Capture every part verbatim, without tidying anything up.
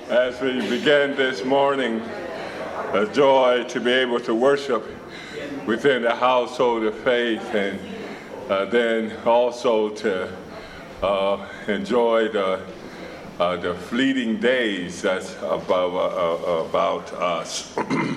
As we begin this morning, a joy to be able to worship within the household of faith, and uh, then also to uh, enjoy the uh, the fleeting days that's above, uh, about us.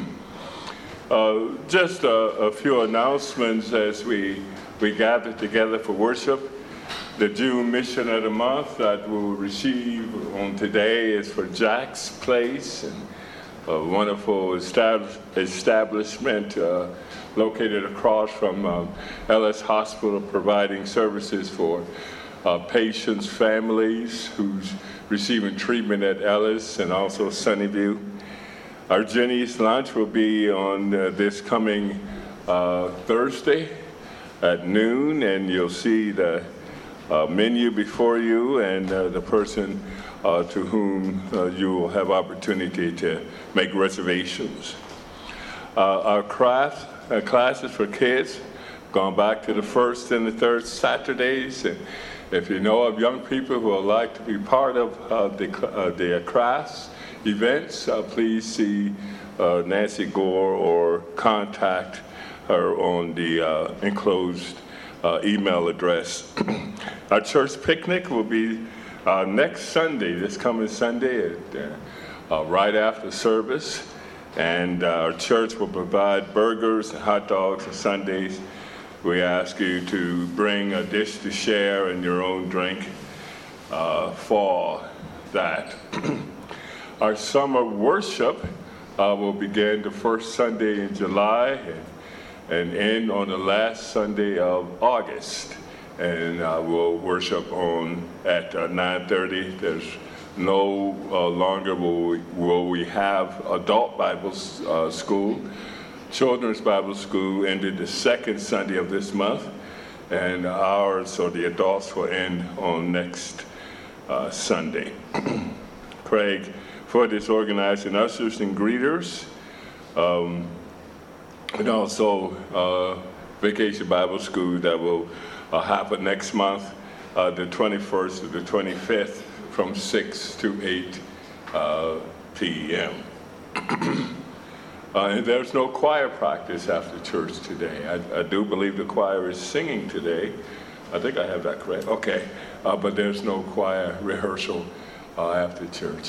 uh, just a, a few announcements as we we gather together for worship. The June Mission of the Month that we'll receive on today is for Jack's Place, and a wonderful estab- establishment uh, located across from uh, Ellis Hospital, providing services for uh, patients' families who's receiving treatment at Ellis and also Sunnyview. Our Jenny's Lunch will be on uh, this coming uh, Thursday at noon, and you'll see the Uh, menu before you, and uh, the person uh, to whom uh, you will have opportunity to make reservations. Uh, our craft uh, classes for kids gone back to the first and the third Saturdays, and if you know of young people who would like to be part of uh, the uh, the crafts events, uh, please see uh, Nancy Gore or contact her on the uh, enclosed uh, email address. Our church picnic will be uh, next Sunday, this coming Sunday, at, uh, uh, right after service. And uh, our church will provide burgers and hot dogs on Sundays. We ask you to bring a dish to share and your own drink uh, for that. Our summer worship uh, will begin the first Sunday in July and, and end on the last Sunday of August. And uh, we'll worship on at uh, nine thirty. There's no uh, longer will we, will we have adult Bible uh, school. Children's Bible school ended the second Sunday of this month, and ours, or the adults, will end on next uh, Sunday. Craig Ford is organizing ushers and greeters, um, and also uh, Vacation Bible School that will Uh, happen next month, uh, the twenty-first to the twenty-fifth, from six to eight uh, p.m. uh, and there's no choir practice after church today. I, I do believe the choir is singing today. I think I have that correct. Okay, uh, but there's no choir rehearsal uh, after church.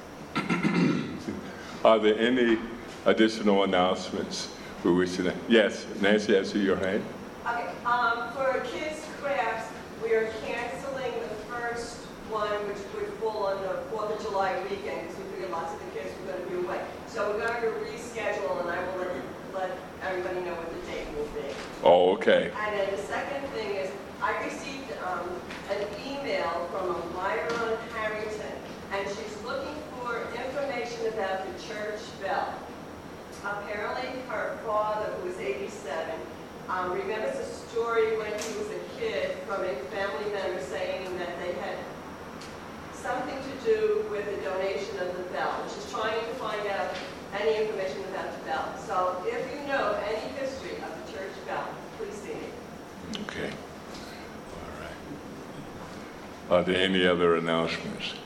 Are there any additional announcements we wish to? Yes, Nancy, I see your hand. Okay, um, for kids' crafts, we are canceling the first one, which would fall on the fourth of July weekend, because we figured lots of the kids were going to be away. So we're going to reschedule, and I will let, let everybody know what the date will be. Oh, okay. And then the second thing is, I received um, an email from a Myron Harrington, and she's looking for information about the church bell. Apparently, her father, who was eighty-seven, Um, remembers a story when he was a kid from a family member saying that they had something to do with the donation of the bell. And she's trying to find out any information about the bell. So if you know any history of the church bell, please see me. Okay. All right. Are there any other announcements?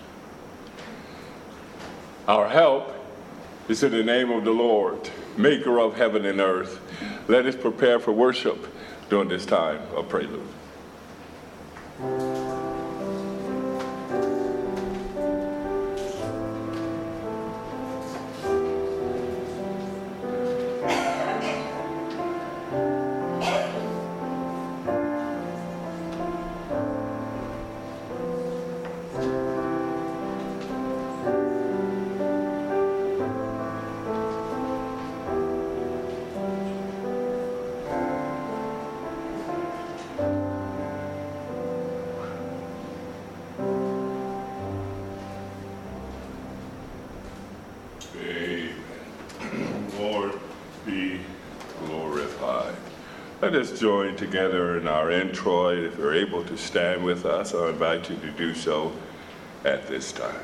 Our help is in the name of the Lord, maker of heaven and earth. Let us prepare for worship during this time of prelude. Let us join together in our introit. If you're able to stand with us, I invite you to do so at this time.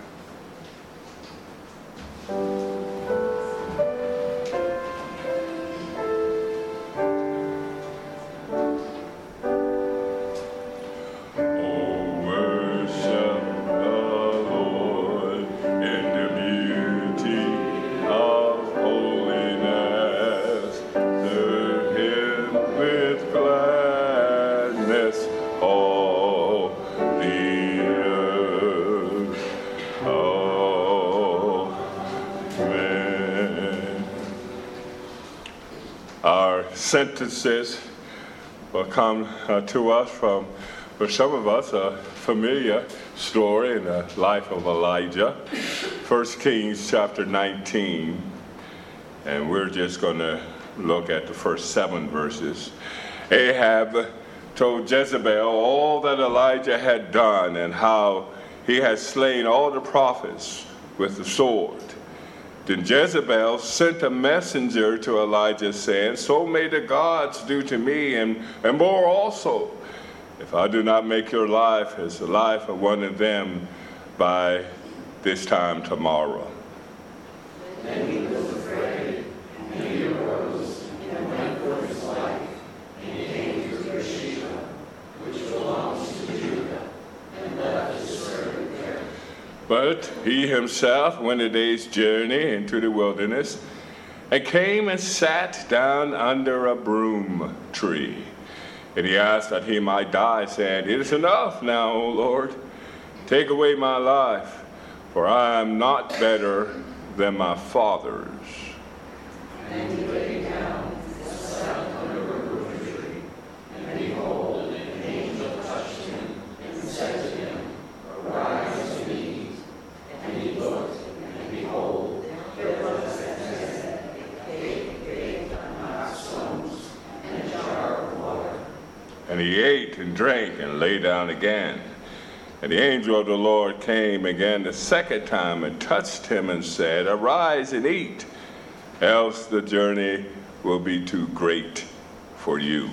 Oh, worship the Lord in the music. sentences will come uh, to us from, for some of us, a familiar story in the life of Elijah. First Kings chapter nineteen, and we're just going to look at the first seven verses. Ahab told Jezebel all that Elijah had done and how he had slain all the prophets with the sword. Then Jezebel sent a messenger to Elijah saying, "So may the gods do to me and, and more also, if I do not make your life as the life of one of them by this time tomorrow." Then he was afraid, and he arose and went for his life, and he came to Beersheba, which belongs to Judah, and left his servant there. But he himself went a day's journey into the wilderness, and came and sat down under a broom tree. And he asked that he might die, saying, "It is enough now, O Lord. Take away my life, for I am not better than my fathers." And he lay down and sat under a broom tree. And behold, an angel touched him and said to him, "Arise and eat." And he looked, and behold, there was at his head a cake baked on hot stones and a jar of water. And he ate and drank and lay down again. And the angel of the Lord came again the second time and touched him and said, "Arise and eat, else the journey will be too great for you."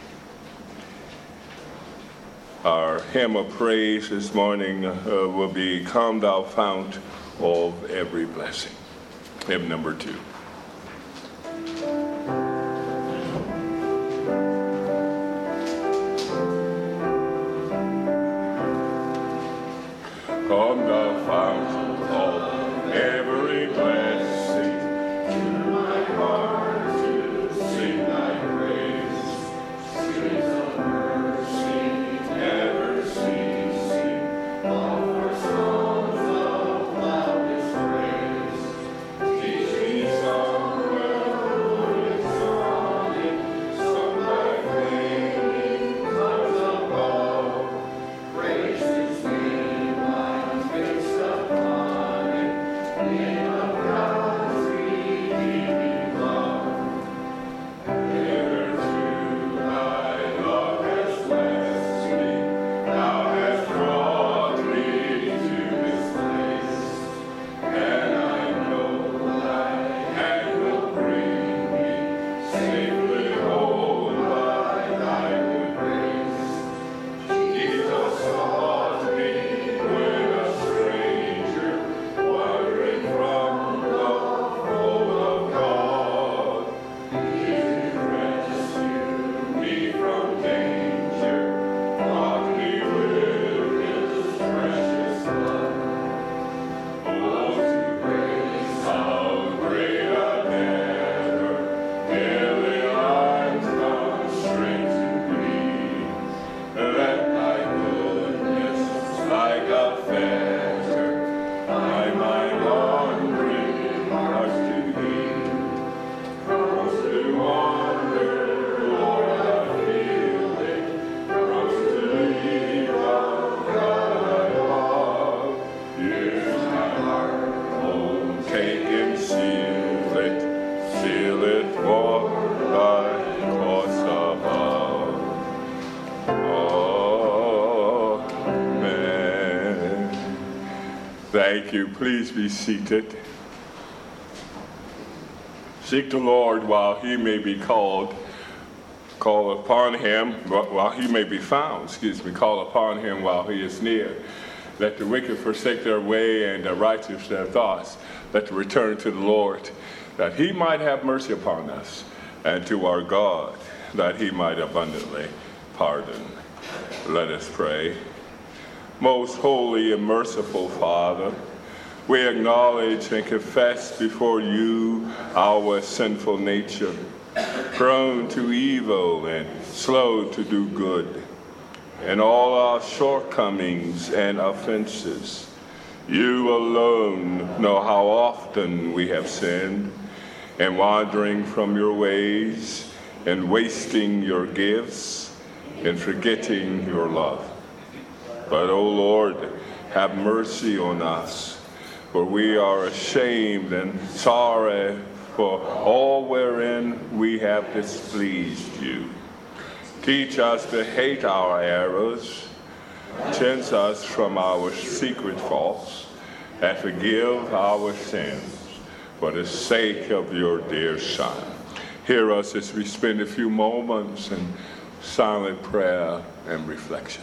Our hymn of praise this morning uh, will be "Come Thou Fount of Every Blessing." Hymn number two. Come thou fount of every blessing, to my heart to sing thy praise. Streams of mercy never ceasing, offer songs of loudest praise. Teach me some melodious sonnet, sung by flaming clouds above. Praise his name. Thank you. Please be seated. Seek the Lord while he may be called. Call upon him while he may be found. Excuse me. Call upon him while he is near. Let the wicked forsake their way and the righteous their thoughts. Let them return to the Lord, that he might have mercy upon us, and to our God, that he might abundantly pardon. Let us pray. Most holy and merciful Father, we acknowledge and confess before you our sinful nature, prone to evil and slow to do good, and all our shortcomings and offenses. You alone know how often we have sinned, and wandering from your ways, in wasting your gifts, in forgetting your love. But, O Lord, have mercy on us, for we are ashamed and sorry for all wherein we have displeased you. Teach us to hate our errors, cleanse us from our secret faults, and forgive our sins for the sake of your dear Son. Hear us as we spend a few moments in silent prayer and reflection.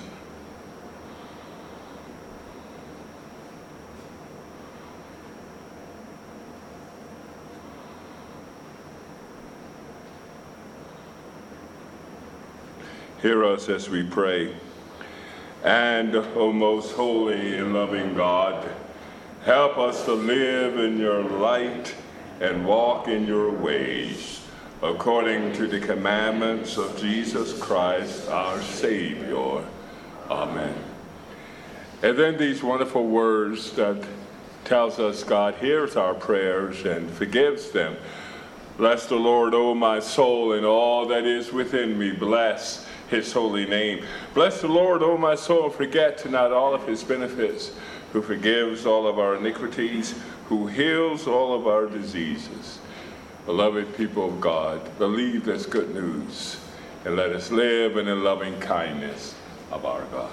Hear us as we pray. And, O most holy and loving God, help us to live in your light and walk in your ways, according to the commandments of Jesus Christ, our Savior. Amen. And then these wonderful words that tells us God hears our prayers and forgives them. Bless the Lord, O my soul, and all that is within me. Bless his holy name. Bless the Lord, O my soul, forget not all of his benefits, who forgives all of our iniquities, who heals all of our diseases. Beloved people of God, believe this good news, and let us live in the loving kindness of our God.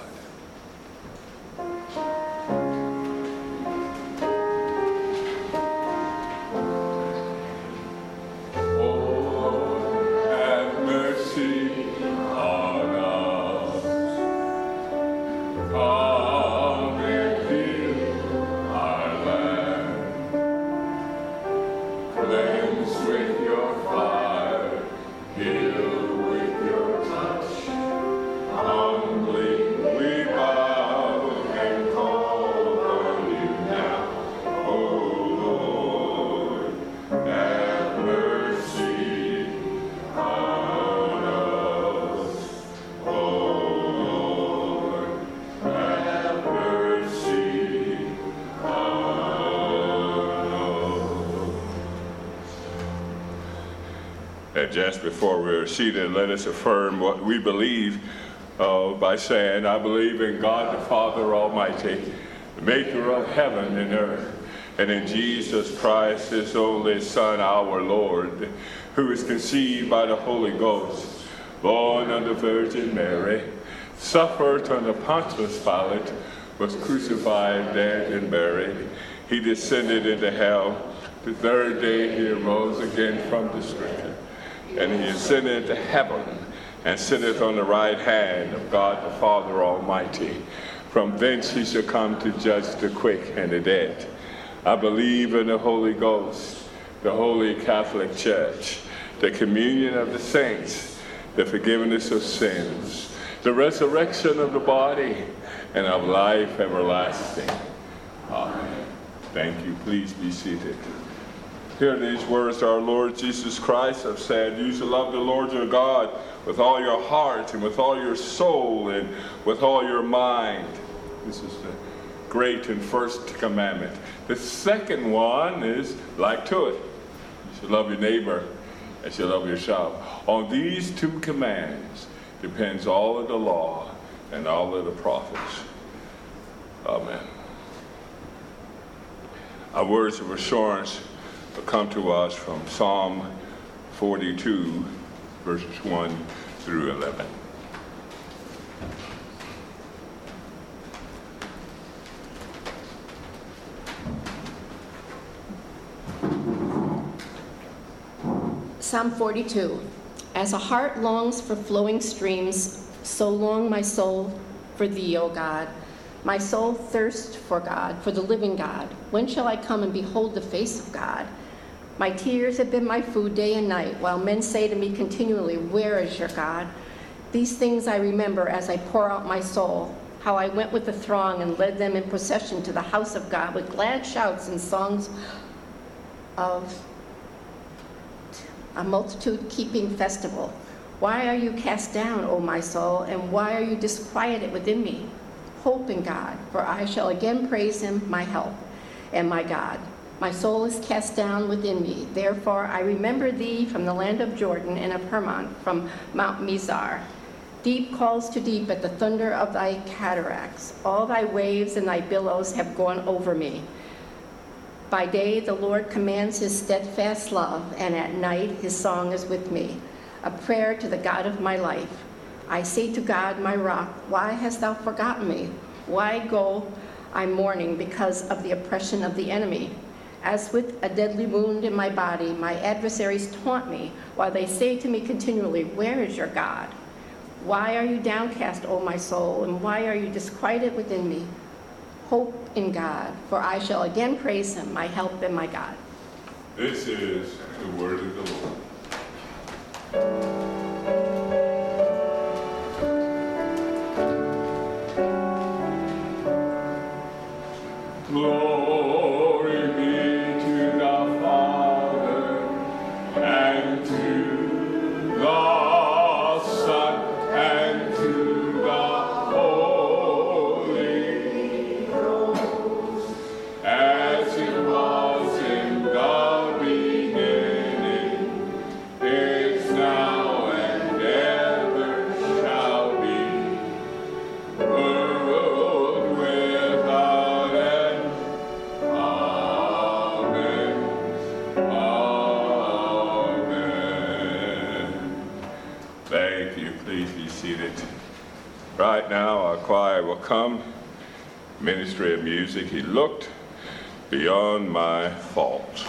Just before we're seated, let us affirm what we believe uh, by saying, I believe in God the Father Almighty, the maker of heaven and earth, and in Jesus Christ, his only Son, our Lord, who is conceived by the Holy Ghost, born of the Virgin Mary, suffered under Pontius Pilate, was crucified, dead, and buried. He descended into hell. The third day he arose again from the Scripture. And he ascended to heaven and sitteth on the right hand of God the Father Almighty. From thence he shall come to judge the quick and the dead. I believe in the Holy Ghost, the Holy Catholic Church, the communion of the saints, the forgiveness of sins, the resurrection of the body, and of life everlasting. Amen. Thank you. Please be seated. Hear these words our Lord Jesus Christ have said, you shall love the Lord your God with all your heart and with all your soul and with all your mind. This is the great and first commandment. The second one is like to it. You shall love your neighbor and shall love yourself. On these two commands depends all of the law and all of the prophets. Amen. Our words of assurance come to us from Psalm forty-two, verses one through eleven. Psalm forty-two. As a heart longs for flowing streams, so long my soul for thee, O God. My soul thirsts for God, for the living God. When shall I come and behold the face of God? My tears have been my food day and night, while men say to me continually, where is your God? These things I remember as I pour out my soul, how I went with the throng and led them in procession to the house of God with glad shouts and songs of a multitude keeping festival. Why are you cast down, O my soul, and why are you disquieted within me? Hope in God, for I shall again praise him, my help and my God. My soul is cast down within me. Therefore I remember thee from the land of Jordan and of Hermon, from Mount Mizar. Deep calls to deep at the thunder of thy cataracts. All thy waves and thy billows have gone over me. By day the Lord commands his steadfast love, and at night his song is with me, a prayer to the God of my life. I say to God, my rock, why hast thou forgotten me? Why go I mourning because of the oppression of the enemy? As with a deadly wound in my body, my adversaries taunt me, while they say to me continually, where is your God? Why are you downcast, O my soul, and why are you disquieted within me? Hope in God, for I shall again praise him, my help and my God. This is the word of the Lord. Glory be to the Father, and to the Son, and to the Holy Ghost, as it was in the beginning, is now, and ever shall be, world without end. Amen. Amen. Thank you. Please be seated. Right now, our choir will come. Ministry of Music, He Looked Beyond My Fault.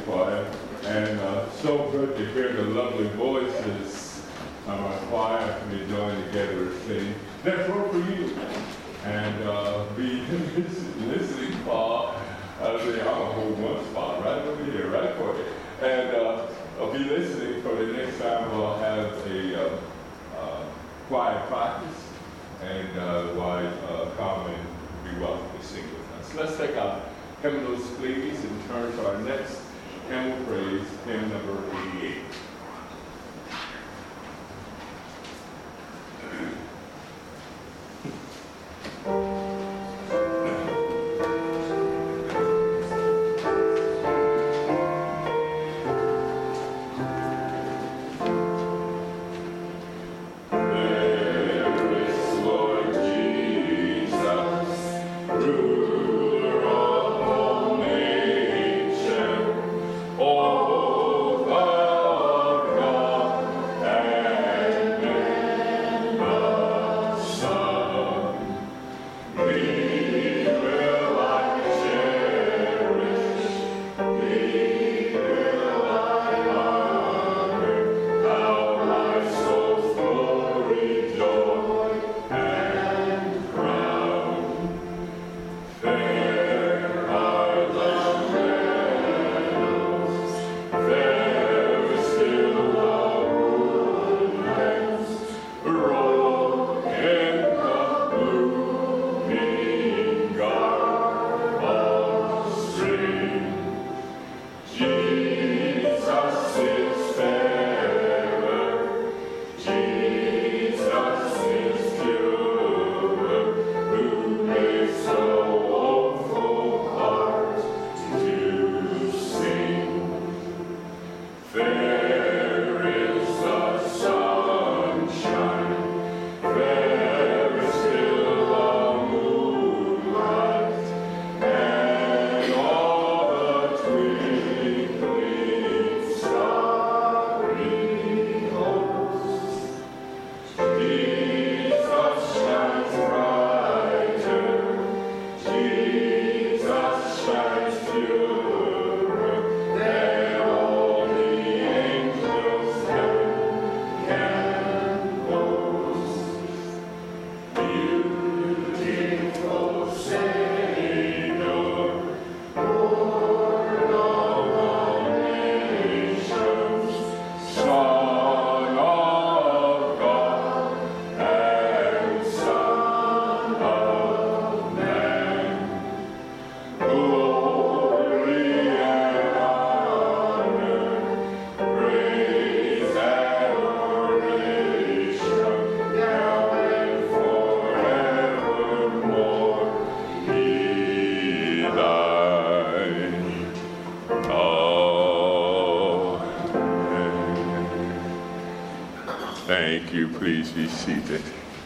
choir. And uh, so good to hear the lovely voices of our choir. We join together to sing. That's all for you. And uh, be listening for, uh, the, I'm gonna hold one spot right over here, right for you. And uh, I'll be listening for the next time we'll have a uh, uh, choir practice. And uh, why uh, come and be welcome to sing with us. Let's take our hymnals, please, and turn to our next hymn of praise, hymn number eighty-eight. Thank you. Please be seated.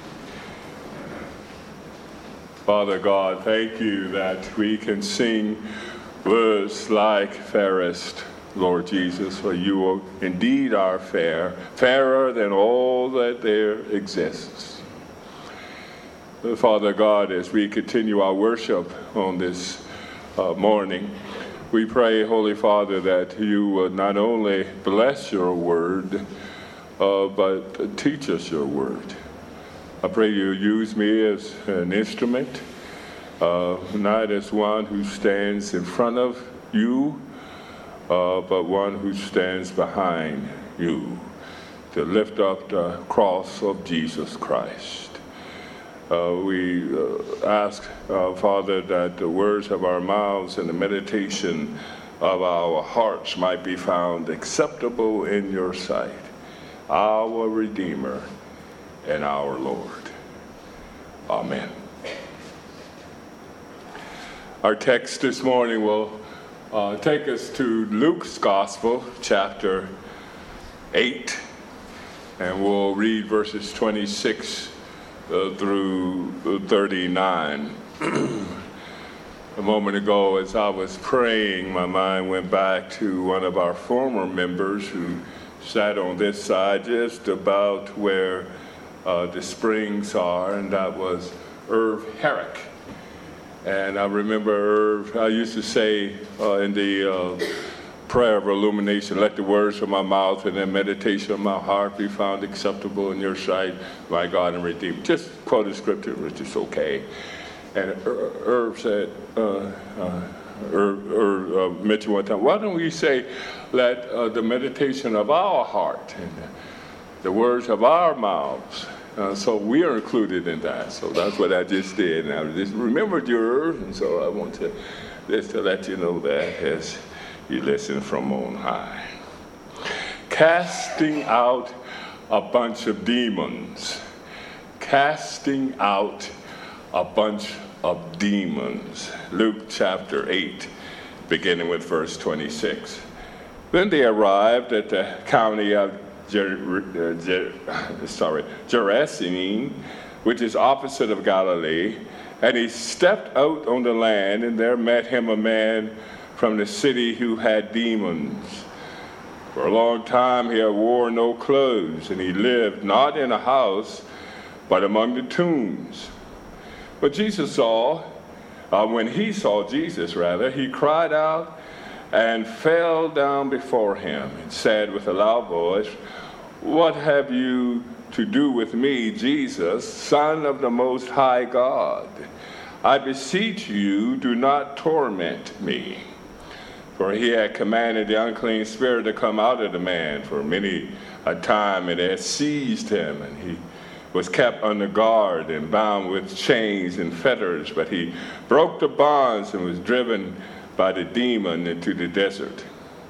Father God, thank you that we can sing words like fairest, Lord Jesus, for you indeed are fair, fairer than all that there exists. Father God, as we continue our worship on this uh, morning, we pray, Holy Father, that you would not only bless your word, uh, but teach us your word. I pray you use me as an instrument, uh, not as one who stands in front of you, uh, but one who stands behind you to lift up the cross of Jesus Christ. Uh, we uh, ask, uh, Father, that the words of our mouths and the meditation of our hearts might be found acceptable in your sight, our Redeemer and our Lord. Amen. Our text this morning will uh, take us to Luke's Gospel, chapter eight, and we'll read verses twenty-six uh, through thirty-nine. A moment ago, as I was praying, my mind went back to one of our former members who sat on this side just about where uh, the springs are, and that was Irv Herrick. And I remember Irv, I used to say uh, in the uh, prayer of illumination. Let the words of my mouth and the meditation of my heart be found acceptable in your sight, my God and Redeemer. Just quote a scripture, which is okay. And Irv said, uh, uh, Irv, Irv uh, mentioned one time, why don't we say, let uh, the meditation of our heart and the words of our mouths, uh, so we are included in that. So that's what I just did. And I just remembered yours, and so I want to just to let you know that as you listen from on high. Casting out a bunch of demons. Casting out a bunch of demons. Luke chapter eight, beginning with verse twenty-six. Then they arrived at the county of Ger- Ger- sorry, Gerasene, which is opposite of Galilee, and he stepped out on the land, and there met him a man from the city who had demons. For a long time he had wore no clothes, and he lived not in a house, but among the tombs. But Jesus saw, uh, when he saw Jesus, rather, he cried out and fell down before him and said with a loud voice, "What have you to do with me, Jesus, Son of the Most High God? I beseech you, do not torment me." For he had commanded the unclean spirit to come out of the man. For many a time it had seized him, and he was kept under guard and bound with chains and fetters. But he broke the bonds and was driven by the demon into the desert.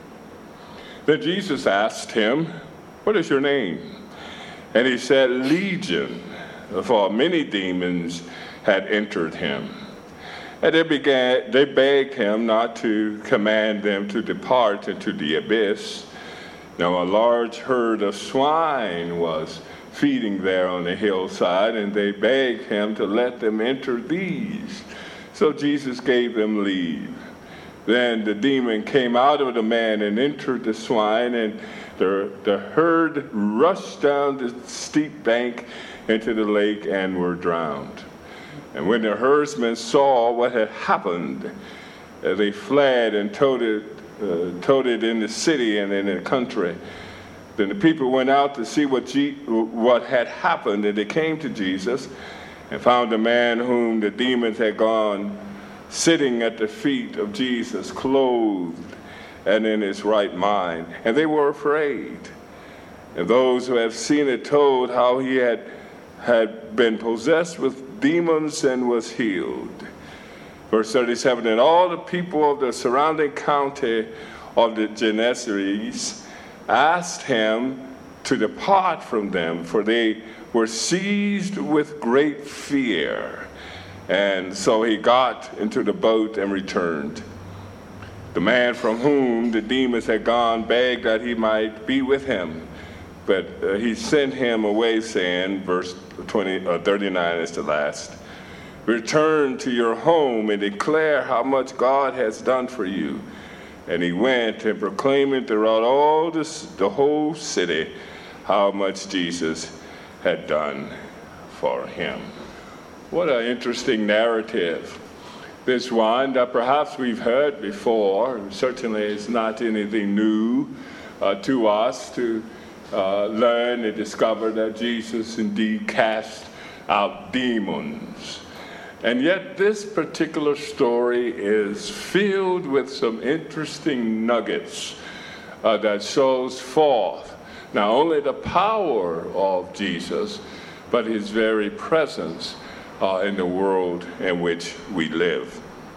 Then Jesus asked him, "What is your name?" And he said, "Legion," for many demons had entered him. And they began, they begged him not to command them to depart into the abyss. Now a large herd of swine was feeding there on the hillside, and they begged him to let them enter these. So Jesus gave them leave. Then the demon came out of the man and entered the swine, and the, the herd rushed down the steep bank into the lake and were drowned. And when the herdsmen saw what had happened, uh, they fled and told it, uh, told it in the city and in the country. Then the people went out to see what, G- what had happened, and they came to Jesus and found the man whom the demons had gone sitting at the feet of Jesus, clothed and in his right mind. And they were afraid. And those who have seen it told how he had, had been possessed with demons and was healed. Verse thirty-seven, and all the people of the surrounding county of the Gennesarenes asked him to depart from them, for they were seized with great fear. And so he got into the boat and returned. The man from whom the demons had gone begged that he might be with him, but uh, he sent him away, saying, verse twenty, uh, thirty-nine is the last, "Return to your home and declare how much God has done for you." And he went and proclaimed throughout all this, the whole city how much Jesus had done for him. What an interesting narrative. This one that perhaps we've heard before. Certainly it's not anything new uh, to us to uh, learn and discover that Jesus indeed cast out demons. And yet this particular story is filled with some interesting nuggets uh, that shows forth not only the power of Jesus, but his very presence uh, in the world in which we live.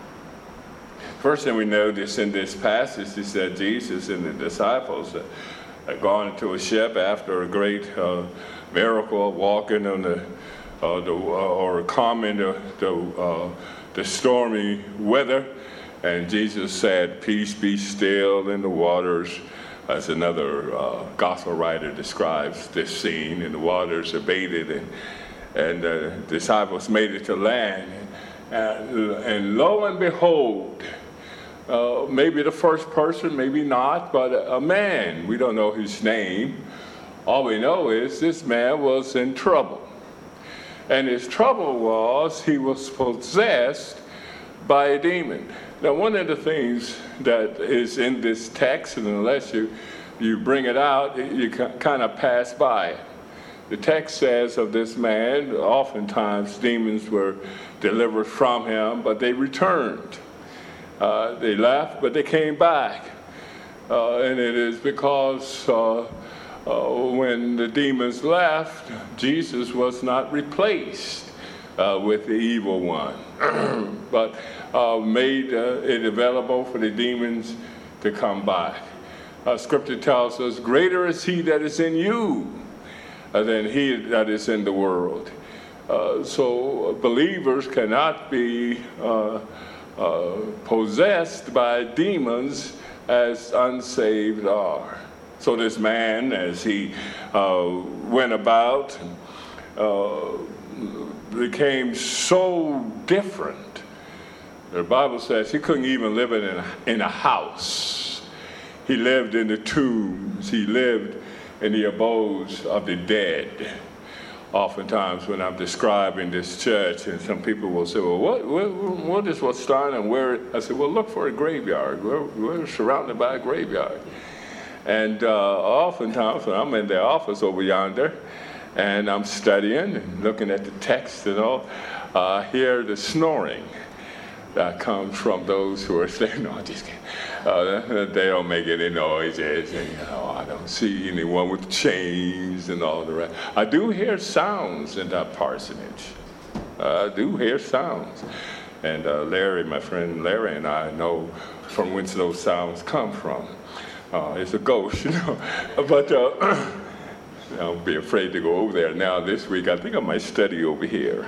First thing we notice in this passage is that Jesus and the disciples had gone into a ship after a great uh, miracle, walking on the Uh, the, uh, or calming the, the, uh, the stormy weather. And Jesus said, "Peace, be still," in the waters, as another uh, gospel writer describes this scene, and the waters abated, and, and the disciples made it to land. And, and lo and behold, uh, maybe the first person, maybe not, but a, a man, we don't know his name. All we know is this man was in trouble. And his trouble was he was possessed by a demon. Now, one of the things that is in this text, and unless you, you bring it out, you kind of pass by it. The text says of this man, oftentimes demons were delivered from him, but they returned. Uh, they left, but they came back. Uh, and it is because uh, uh, when the demons left, Jesus was not replaced uh, with the evil one, but uh, made uh, it available for the demons to come back. Uh, scripture tells us, greater is he that is in you uh, than he that is in the world. Uh, so believers cannot be uh, uh, possessed by demons as unsaved are. So this man, as he uh, went about, uh, became so different. The Bible says he couldn't even live in a, in a house. He lived in the tombs. He lived in the abodes of the dead. Oftentimes when I'm describing this church, and some people will say, well, what, what, what is what's starting and where? I said, well, look for a graveyard. We're, we're surrounded by a graveyard. And uh, oftentimes when I'm in the office over yonder, and I'm studying and looking at the text and all, I uh, hear the snoring that comes from those who are saying, no, I just can't. Uh, they don't make any noises, and you know, I don't see anyone with chains and all the rest. I do hear sounds in that parsonage. Uh, I do hear sounds. And uh, Larry, my friend Larry, and I know from whence those sounds come from. Uh, it's a ghost, you know. But uh, don't be afraid to go over there now this week. I think I might study over here.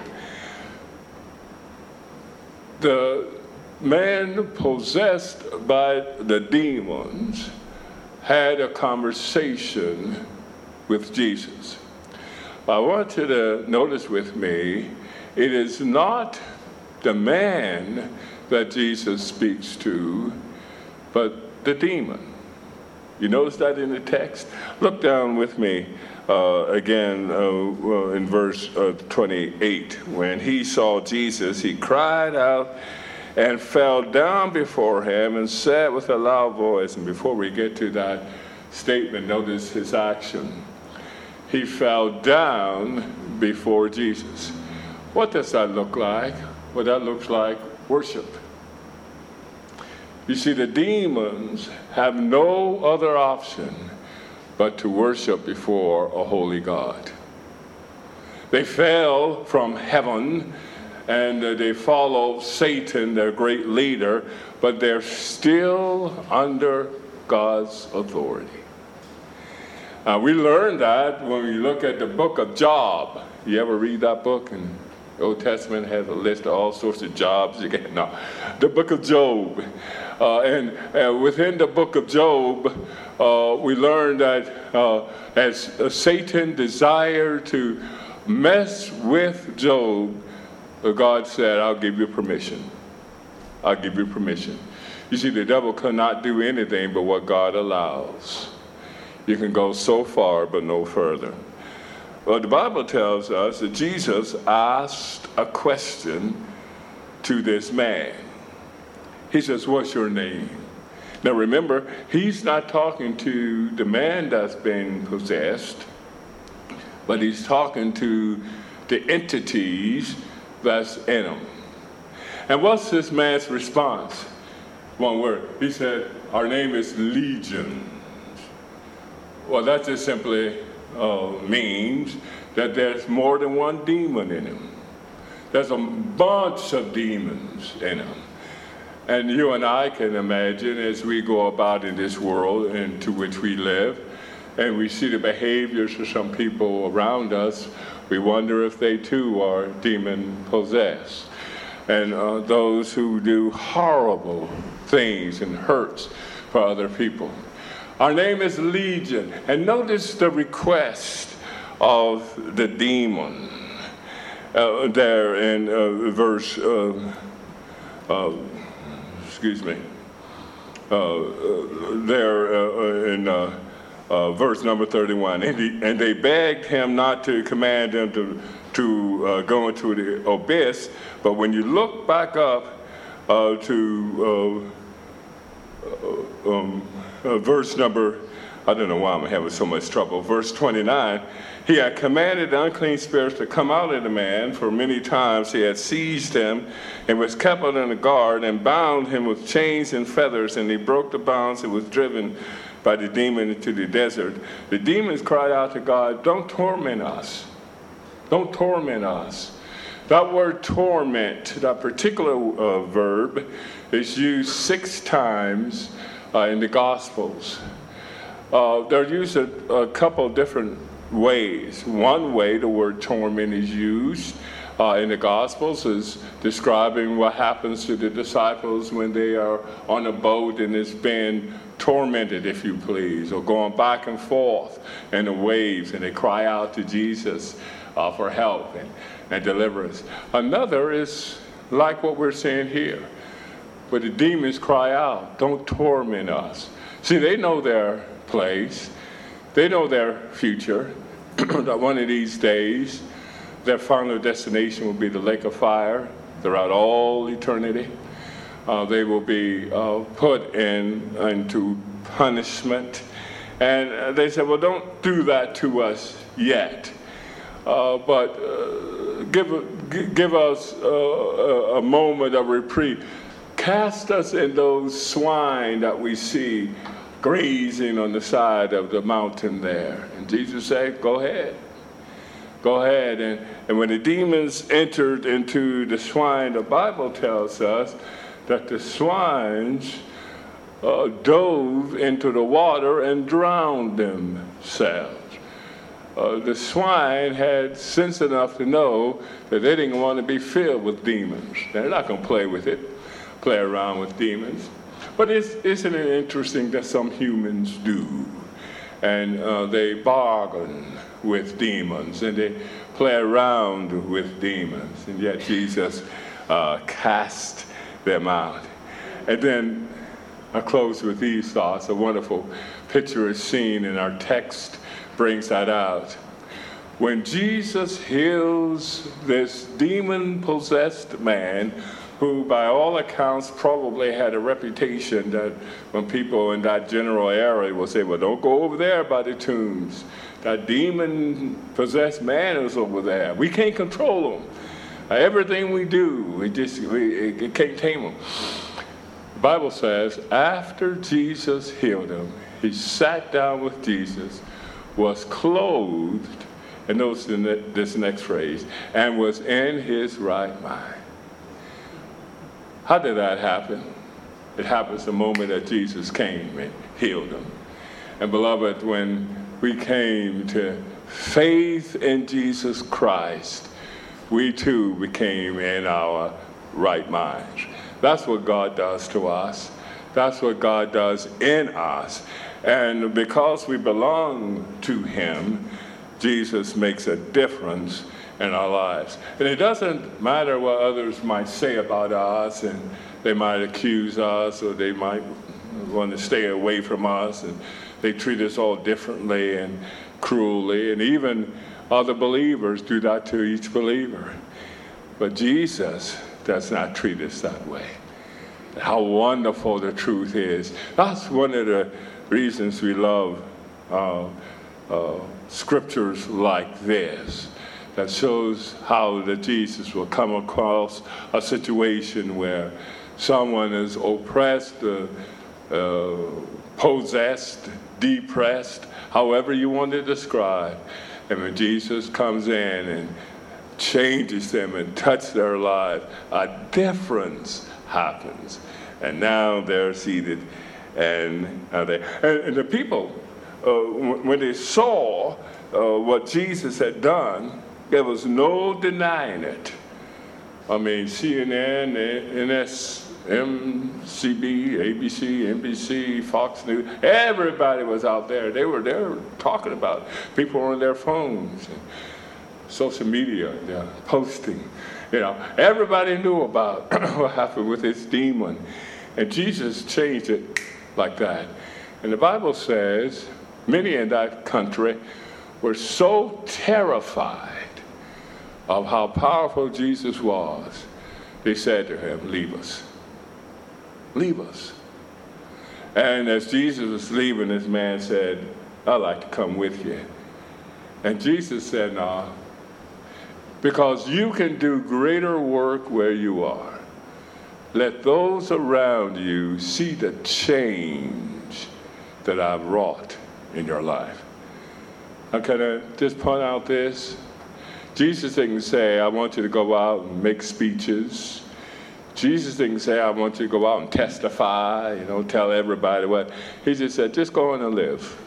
The man possessed by the demons had a conversation with Jesus. I want you to notice with me, it is not the man that Jesus speaks to, but the demon. You notice that in the text? Look down with me uh, again uh, in verse uh, twenty-eight. When he saw Jesus, he cried out and fell down before him and said with a loud voice. And before we get to that statement, notice his action. He fell down before Jesus. What does that look like? Well, that looks like worship. You see, the demons have no other option but to worship before a holy God. They fell from heaven and uh, they follow Satan, their great leader, but they're still under God's authority. Uh, we learned that when we look at the book of Job. You ever read that book? And the Old Testament has a list of all sorts of jobs you get. No, the book of Job. Uh, and uh, within the book of Job, uh, we learn that uh, as uh, Satan desired to mess with Job, uh, God said, I'll give you permission. I'll give you permission. You see, the devil cannot do anything but what God allows. You can go so far, but no further. Well, the Bible tells us that Jesus asked a question to this man. He says, what's your name? Now remember, he's not talking to the man that's been possessed, but he's talking to the entities that's in him. And what's this man's response? One word. He said, our name is Legion. Well, that just simply uh, means that there's more than one demon in him. There's a bunch of demons in him. And you and I can imagine as we go about in this world into which we live, and we see the behaviors of some people around us, we wonder if they too are demon possessed. And uh, those who do horrible things and hurts for other people. Our name is Legion. And notice the request of the demon uh, there in uh, verse, uh, uh, excuse me, uh, uh, there uh, in uh, uh, verse number thirty-one. And, he, and they begged him not to command them to, to uh, go into the abyss. But when you look back up uh, to uh, uh, um, uh, verse number, I don't know why I'm having so much trouble, verse twenty-nine, he had commanded the unclean spirits to come out of the man, for many times he had seized him and was kept under the guard and bound him with chains and feathers, and he broke the bonds and was driven by the demon into the desert. The demons cried out to God, don't torment us. Don't torment us. That word torment, that particular uh, verb, is used six times uh, in the Gospels. Uh, they're used a, a couple different ways. One way the word torment is used uh, in the Gospels is describing what happens to the disciples when they are on a boat and it's being tormented, if you please, or going back and forth in the waves, and they cry out to Jesus uh, for help and, and deliverance. Another is like what we're seeing here, where the demons cry out, don't torment us. See, they know their place. They know their future, that one of these days, their final destination will be the lake of fire throughout all eternity. Uh, they will be uh, put in into punishment. And uh, they said, well, don't do that to us yet. Uh, but uh, give, give us uh, a, a moment of reprieve. Cast us in those swine that we see grazing on the side of the mountain there. And Jesus said, go ahead. Go ahead. And, and when the demons entered into the swine, the Bible tells us that the swines uh, dove into the water and drowned themselves. Uh, the swine had sense enough to know that they didn't want to be filled with demons. They're not going to play with it, play around with demons. But it's, isn't it interesting that some humans do? And uh, they bargain with demons, and they play around with demons. And yet Jesus uh, cast them out. And then I close with these thoughts. A wonderful picture is seen in our text, brings that out. When Jesus heals this demon-possessed man, who by all accounts probably had a reputation that when people in that general area will say, well, don't go over there by the tombs. That demon-possessed man is over there. We can't control him. Everything we do, we just we it can't tame him. The Bible says, after Jesus healed him, he sat down with Jesus, was clothed, and notice this next phrase, and was in his right mind. How did that happen? It happens the moment that Jesus came and healed him. And beloved, when we came to faith in Jesus Christ, we too became in our right minds. That's what God does to us. That's what God does in us. And because we belong to him, Jesus makes a difference in our lives. And it doesn't matter what others might say about us, and they might accuse us, or they might want to stay away from us, and they treat us all differently and cruelly, and even other believers do that to each believer. But Jesus does not treat us that way. How wonderful the truth is. That's one of the reasons we love uh, uh, scriptures like this, that shows how that Jesus will come across a situation where someone is oppressed, uh, uh, possessed, depressed, however you want to describe. And when Jesus comes in and changes them and touches their lives, a difference happens. And now they're seated, and, uh, they, and, and the people, uh, when they saw uh, what Jesus had done, there was no denying it. I mean, C N N, N S, M C B, A B C, N B C, Fox News, everybody was out there. They were there talking about it. People were on their phones, and social media, they're posting. You know, everybody knew about what happened with this demon. And Jesus changed it like that. And the Bible says many in that country were so terrified of how powerful Jesus was, they said to him, leave us. leave us. And as Jesus was leaving, this man said, I'd like to come with you. And Jesus said, no, because you can do greater work where you are. Let those around you see the change that I've wrought in your life. Now, can I just point out this? Jesus didn't say, I want you to go out and make speeches. Jesus didn't say, I want you to go out and testify, you know, tell everybody what. He just said, just go on and live.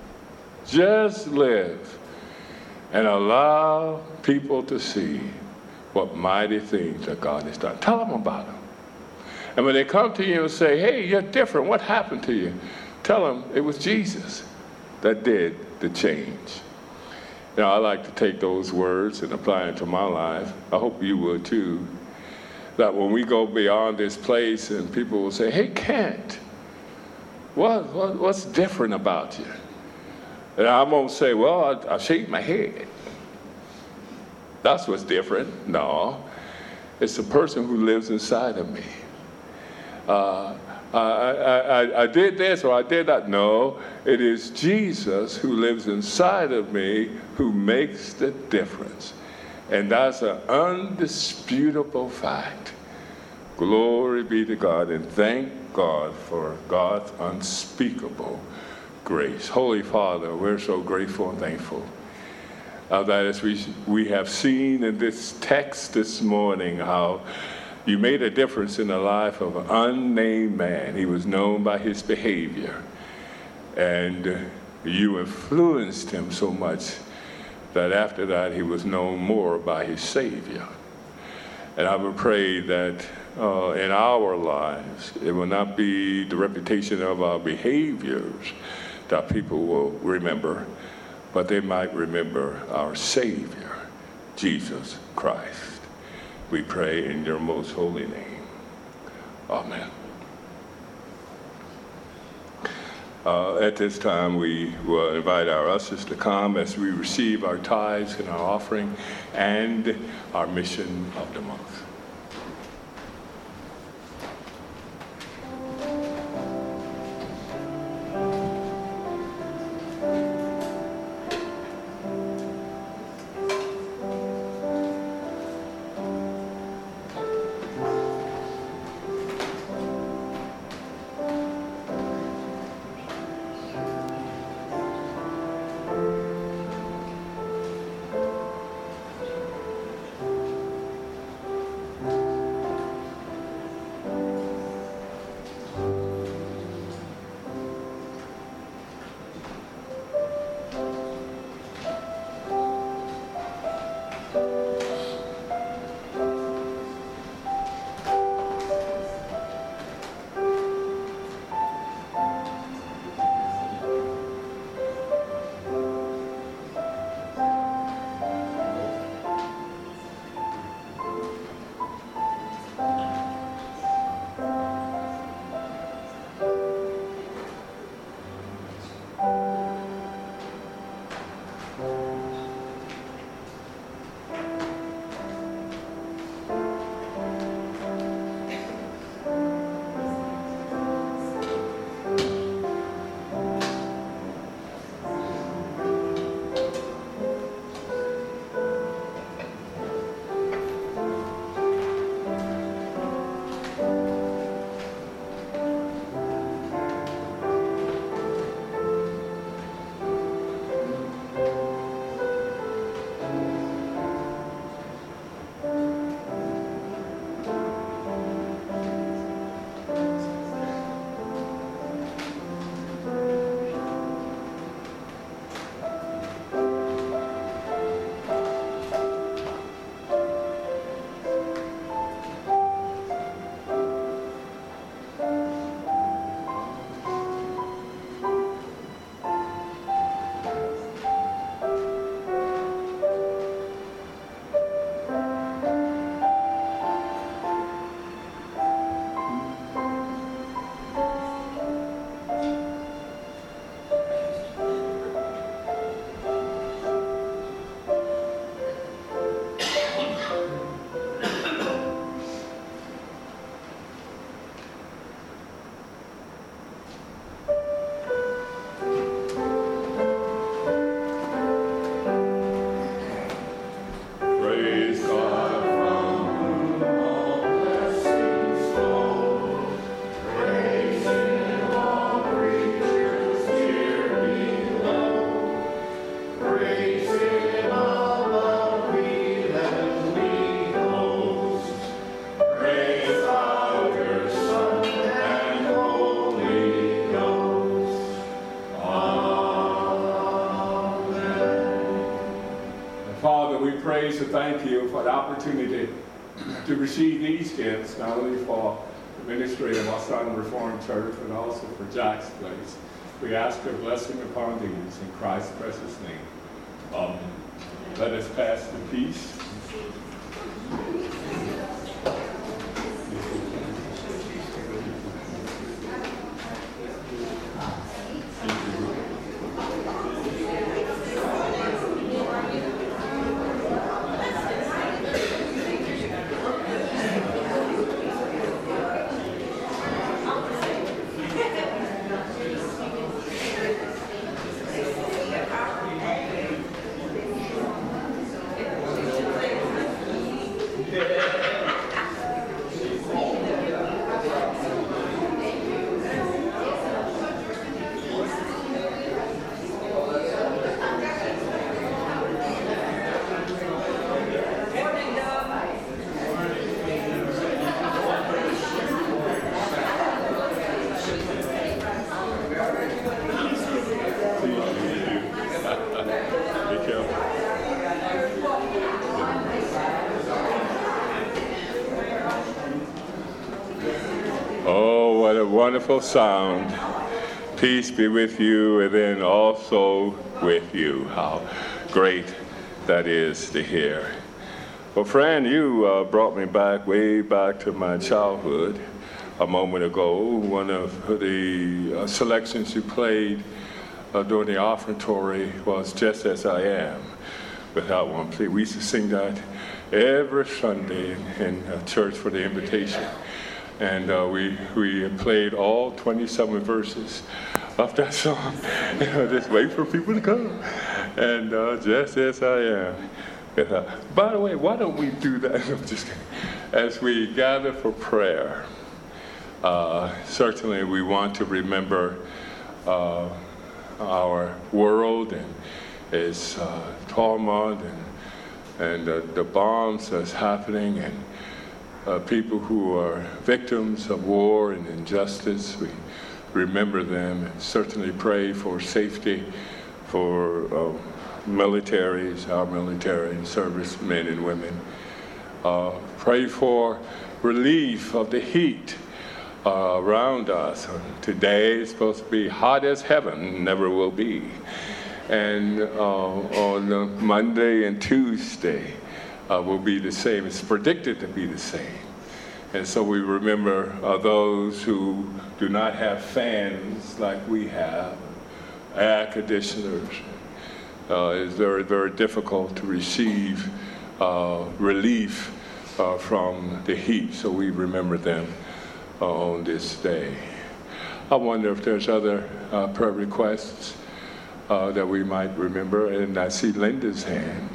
Just live. And allow people to see what mighty things that God has done. Tell them about them. And when they come to you and say, hey, you're different, what happened to you? Tell them it was Jesus that did the change. You know, I like to take those words and apply it to my life. I hope you would too. That when we go beyond this place and people will say, hey, Kent, what, what, what's different about you? And I won't say, well, I, I shaved my head. That's what's different. No, it's the person who lives inside of me. Uh, I, I, I, I did this or I did that. No, it is Jesus who lives inside of me who makes the difference. And that's an undisputable fact. Glory be to God, and thank God for God's unspeakable grace. Holy Father, we're so grateful and thankful uh, that as we, we have seen in this text this morning how you made a difference in the life of an unnamed man. He was known by his behavior, and uh, you influenced him so much that after that he was known more by his Savior. And I would pray that uh, in our lives, it will not be the reputation of our behaviors that people will remember, but they might remember our Savior, Jesus Christ. We pray in your most holy name. Amen. Uh, at this time, we will invite our ushers to come as we receive our tithes and our offering and our mission of the month. ways to thank you for the opportunity to receive these gifts, not only for the ministry of our Son Reformed Church, but also for Jack's Place. We ask your blessing upon these in Christ's precious name. Amen. Let us pass the peace. Wonderful sound. Peace be with you, and then also with you. How great that is to hear. Well, Fran, you uh, brought me back, way back to my childhood a moment ago. One of the uh, selections you played uh, during the offertory was Just As I Am, without one plea. We used to sing that every Sunday in, in uh, church for the invitation. And uh, we we played all twenty-seven verses of that song. You know, just wait for people to come. And uh, just as I am. And, uh, by the way, why don't we do that? I'm just kidding. As we gather for prayer, uh, certainly we want to remember uh, our world and its uh, turmoil and, and uh, the bombs that's happening, and Uh, people who are victims of war and injustice. We remember them and certainly pray for safety for uh, militaries, our military and servicemen and women. Uh, pray for relief of the heat uh, around us. Today is supposed to be hot as heaven, never will be. And uh, on uh, Monday and Tuesday, Uh, will be the same. It's predicted to be the same. And so we remember uh, those who do not have fans like we have, air conditioners. Uh, it's very, very difficult to receive uh, relief uh, from the heat. So we remember them uh, on this day. I wonder if there's other uh, prayer requests uh, that we might remember. And I see Linda's hand.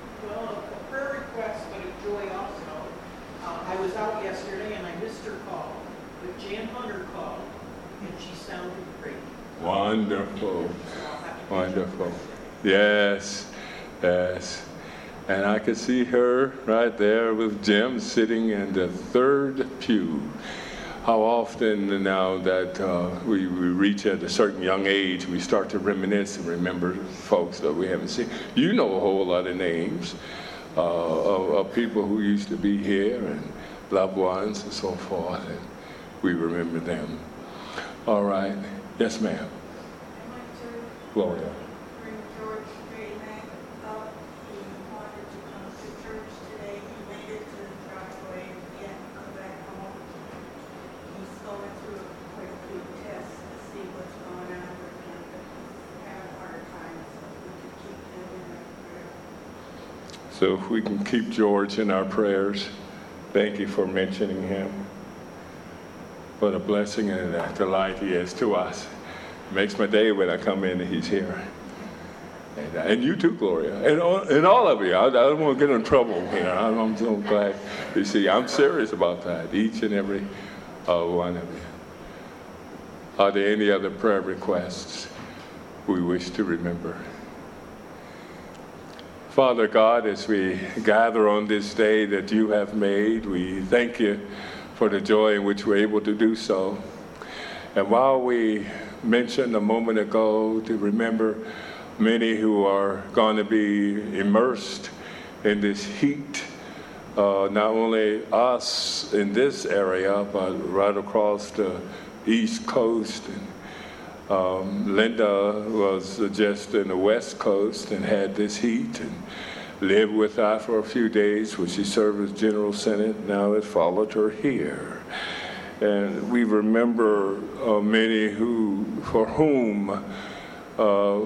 I was out yesterday and I missed her call, but Jan Hunter called and she sounded great. Wonderful, wonderful. Yes, yes. And I could see her right there with Jim sitting in the third pew. How often now that uh, we, we reach at a certain young age, we start to reminisce and remember folks that we haven't seen. You know a whole lot of names uh, of, of people who used to be here and loved ones and so forth, and we remember them. All right. Yes, ma'am. I went to Gloria. bring George Grayman up. He wanted to come to church today. He made it to the driveway and he had to come back home. He's going through quite a few tests to see what's going on with him, but he's had a hard time, so we can keep him in our prayer. So if we can keep George in our prayers. Thank you for mentioning him. What a blessing and a delight he is to us. It makes my day when I come in and he's here. And, and you too, Gloria. And all, and all of you. I, I don't want to get in trouble here. I'm, I'm so glad. You see, I'm serious about that. Each and every uh, one of you. Are there any other prayer requests we wish to remember? Father God, as we gather on this day that you have made, we thank you for the joy in which we're able to do so. And while we mentioned a moment ago to remember many who are going to be immersed in this heat. Uh, not only us in this area, but right across the East Coast. And, um, Linda was just in the West Coast and had this heat and lived with that for a few days when she served as General Senate. Now it followed her here. And we remember uh, many who, for whom uh,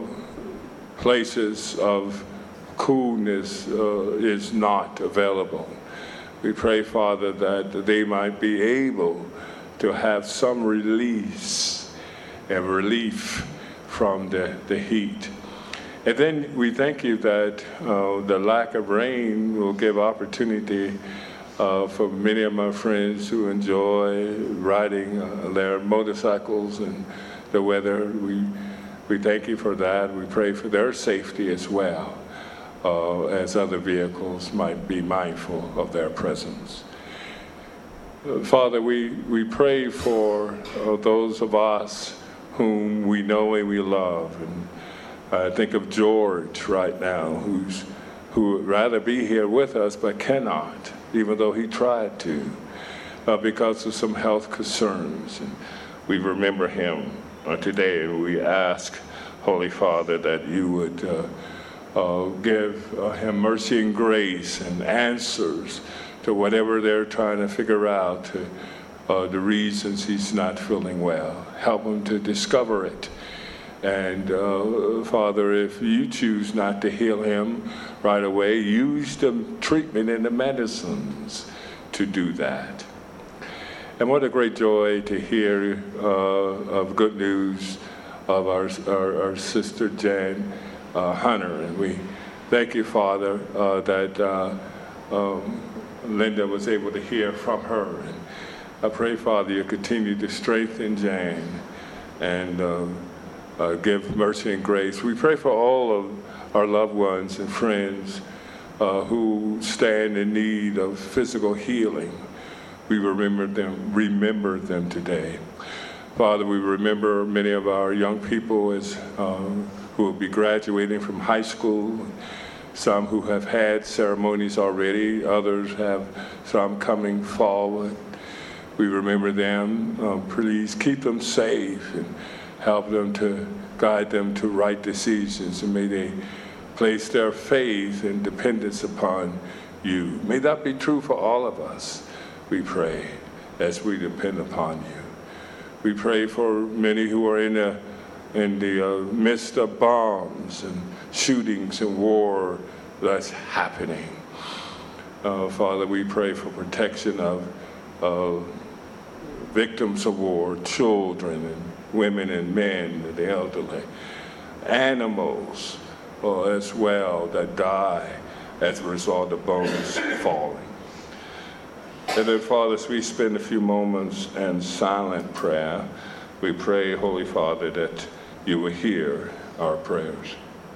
places of coolness uh, is not available. We pray, Father, that they might be able to have some release and relief from the, the heat. And then we thank you that uh, the lack of rain will give opportunity uh, for many of my friends who enjoy riding uh, their motorcycles in the weather. We, we thank you for that. We pray for their safety as well. Uh, as other vehicles might be mindful of their presence. Uh, Father, we, we pray for uh, those of us whom we know and we love. And I think of George right now, who's, who would rather be here with us but cannot, even though he tried to, uh, because of some health concerns. And we remember him uh, today, and we ask, Holy Father, that you would uh, Uh, give uh, him mercy and grace and answers to whatever they're trying to figure out, to, uh, the reasons he's not feeling well. Help him to discover it. And uh, Father, if you choose not to heal him right away, use the treatment and the medicines to do that. And what a great joy to hear uh, of good news of our, our, our sister Jan Uh, Hunter, and we thank you, Father, uh, that uh, um, Linda was able to hear from her. And I pray, Father, you continue to strengthen Jan and uh, uh, give mercy and grace. We pray for all of our loved ones and friends uh, who stand in need of physical healing. We remember them, remember them today. Father, we remember many of our young people as um, who will be graduating from high school, some who have had ceremonies already, others have some coming forward. We remember them. Uh, please keep them safe and help them to guide them to right decisions, and may they place their faith and dependence upon you. May that be true for all of us, we pray, as we depend upon you. We pray for many who are in the in the uh, midst of bombs and shootings and war that's happening. Uh, Father, we pray for protection of uh, victims of war, children and women and men and the elderly, animals uh, as well that die as a result of bombs falling. And then, Father, as we spend a few moments in silent prayer, we pray, Holy Father, that you will hear our prayers.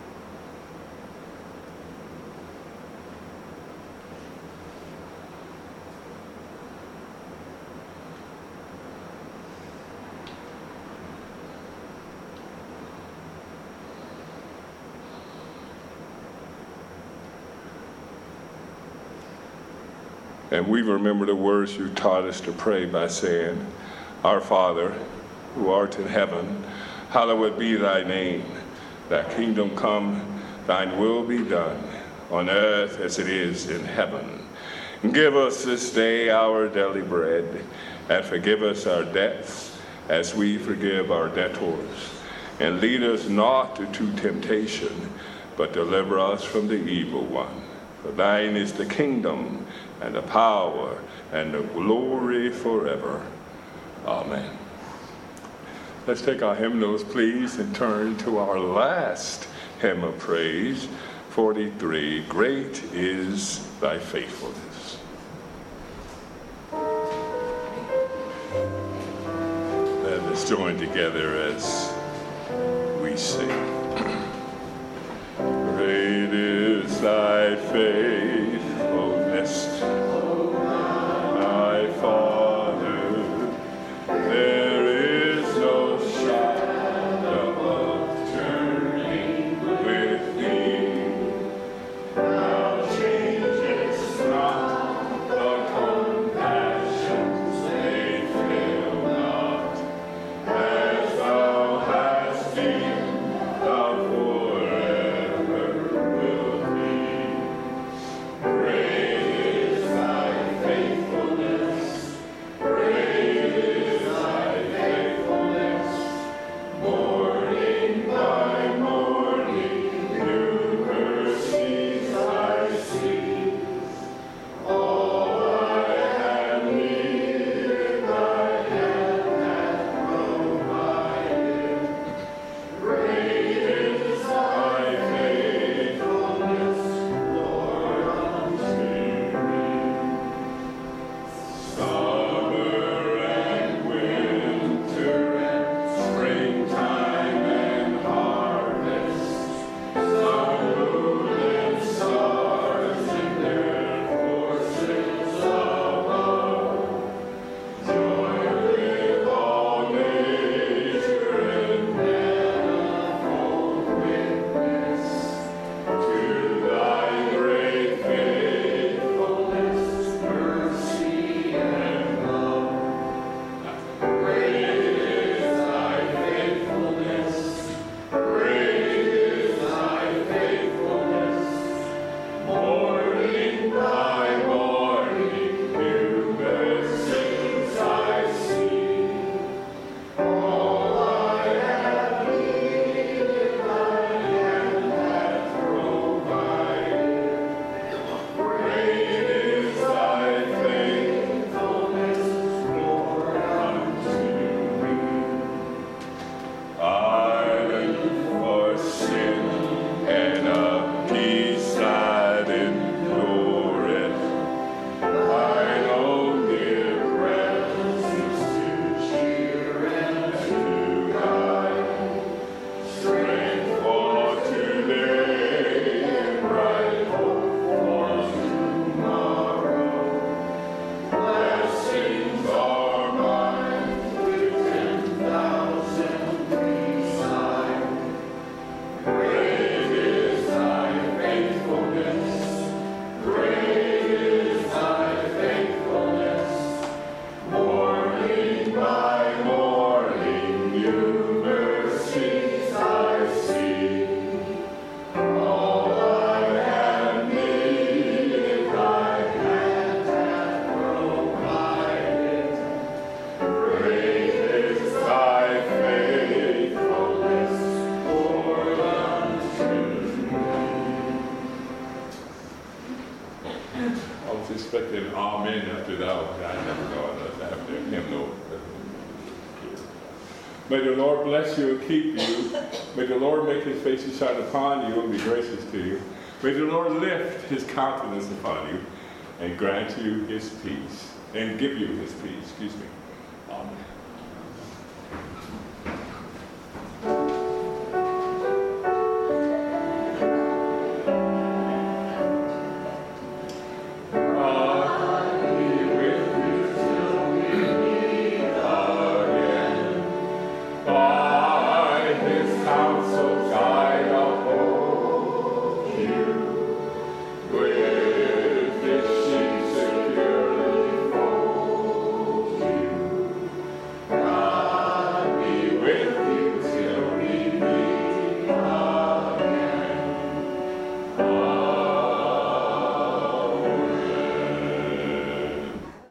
And we remember the words you taught us to pray by saying, Our Father, who art in heaven, hallowed be thy name. Thy kingdom come, thine will be done, on earth as it is in heaven. And give us this day our daily bread, and forgive us our debts, as we forgive our debtors. And lead us not into temptation, but deliver us from the evil one. For thine is the kingdom, and the power, and the glory forever. Amen. Let's take our hymnals, please, and turn to our last hymn of praise, forty-three, Great is Thy Faithfulness. Let us join together as we sing. Great is Thy faithfulness, my Father. There is no shadow of turning with Thee. Thou change expected an amen after that one. I never go unless after him, no. May the Lord bless you and keep you. May the Lord make his face to shine upon you and be gracious to you. May the Lord lift his countenance upon you and grant you his peace, and give you his peace. Excuse me. Amen.